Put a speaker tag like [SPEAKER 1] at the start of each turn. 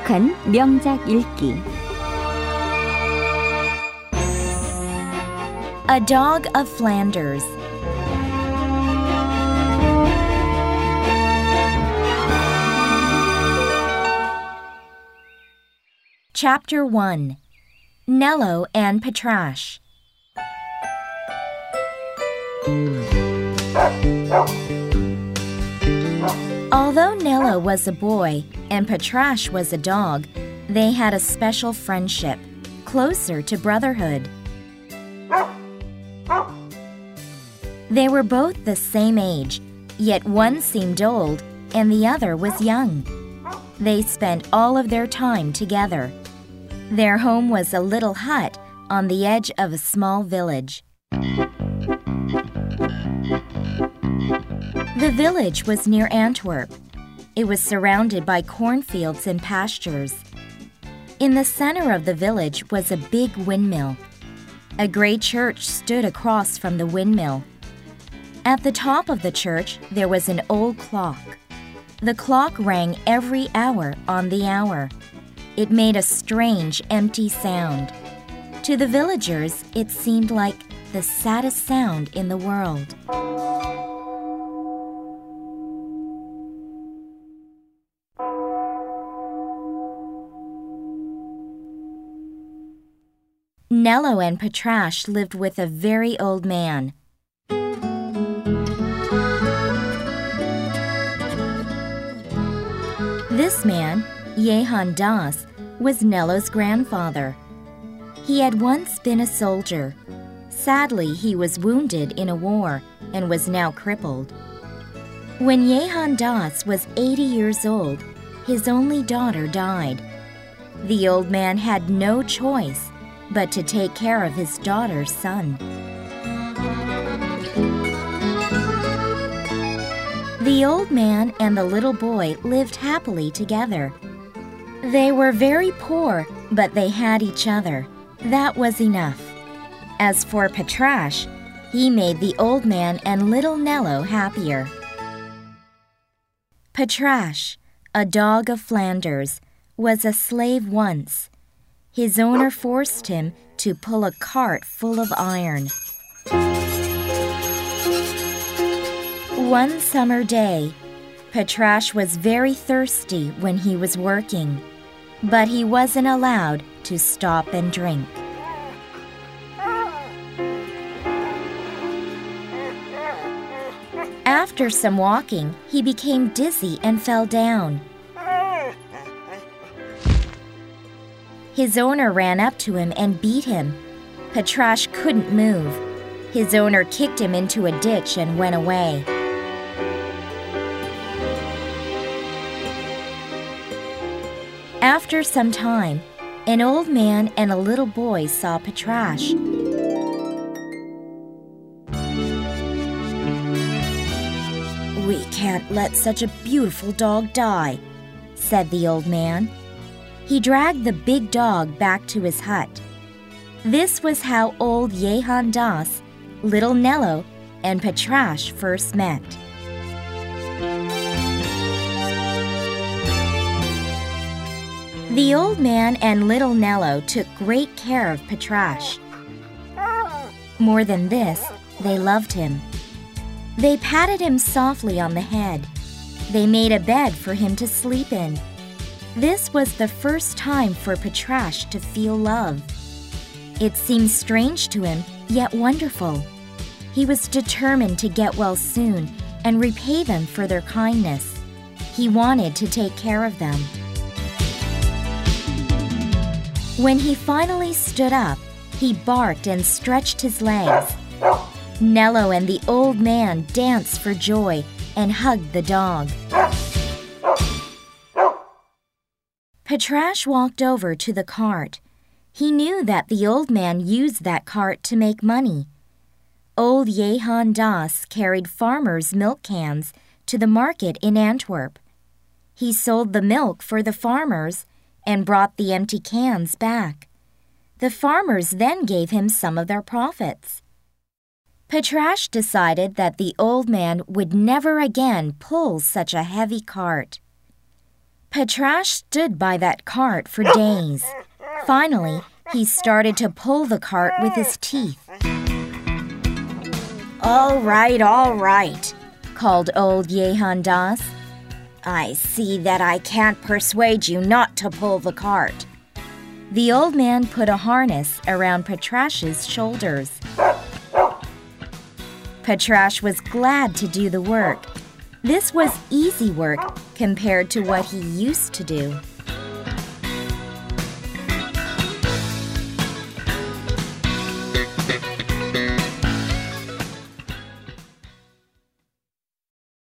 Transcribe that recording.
[SPEAKER 1] 행복한 명작 읽기.
[SPEAKER 2] A Dog of Flanders. Chapter 1. Nello and Patrash. Although Nello was a boy and Patrash was a dog, they had a special friendship, closer to brotherhood. They were both the same age, yet one seemed old and the other was young. They spent all of their time together. Their home was a little hut on the edge of a small village. The village was near Antwerp. It was surrounded by cornfields and pastures. In the center of the village was a big windmill. A gray church stood across from the windmill. At the top of the church, there was an old clock. The clock rang every hour on the hour. It made a strange, empty sound. To the villagers, it seemed like the saddest sound in the world. Nello and Patrash lived with a very old man. This man, Jehan Das, was Nello's grandfather. He had once been a soldier. Sadly, he was wounded in a war and was now crippled. When Jehan Das was 80 years old, his only daughter died. The old man had no choice but to take care of his daughter's son. The old man and the little boy lived happily together. They were very poor, but they had each other. That was enough. As for Patrash, he made the old man and little Nello happier. Patrash, a dog of Flanders, was a slave once. His owner forced him to pull a cart full of iron. One summer day, Patrash was very thirsty when he was working, but he wasn't allowed to stop and drink. After some walking, he became dizzy and fell down. His owner ran up to him and beat him. Patrash couldn't move. His owner kicked him into a ditch and went away. After some time, an old man and a little boy saw Patrash. "We can't let such a beautiful dog die," said the old man. He dragged the big dog back to his hut. This was how old Jehan Das, little Nello, and Patrash first met. The old man and little Nello took great care of Patrash. More than this, they loved him. They patted him softly on the head. They made a bed for him to sleep in. This was the first time for Patrash to feel love. It seemed strange to him, yet wonderful. He was determined to get well soon and repay them for their kindness. He wanted to take care of them. When he finally stood up, he barked and stretched his legs. Nello and the old man danced for joy and hugged the dog. Patrash walked over to the cart. He knew that the old man used that cart to make money. Old Jehan Das carried farmers' milk cans to the market in Antwerp. He sold the milk for the farmers and brought the empty cans back. The farmers then gave him some of their profits. Patrash decided that the old man would never again pull such a heavy cart. Patrash stood by that cart for days. Finally, he started to pull the cart with his teeth. All right, called old Jehandas. I see that I can't persuade you not to pull the cart. The old man put a harness around Patrash's shoulders. Patrash was glad to do the work. This was easy work compared to what he used to do.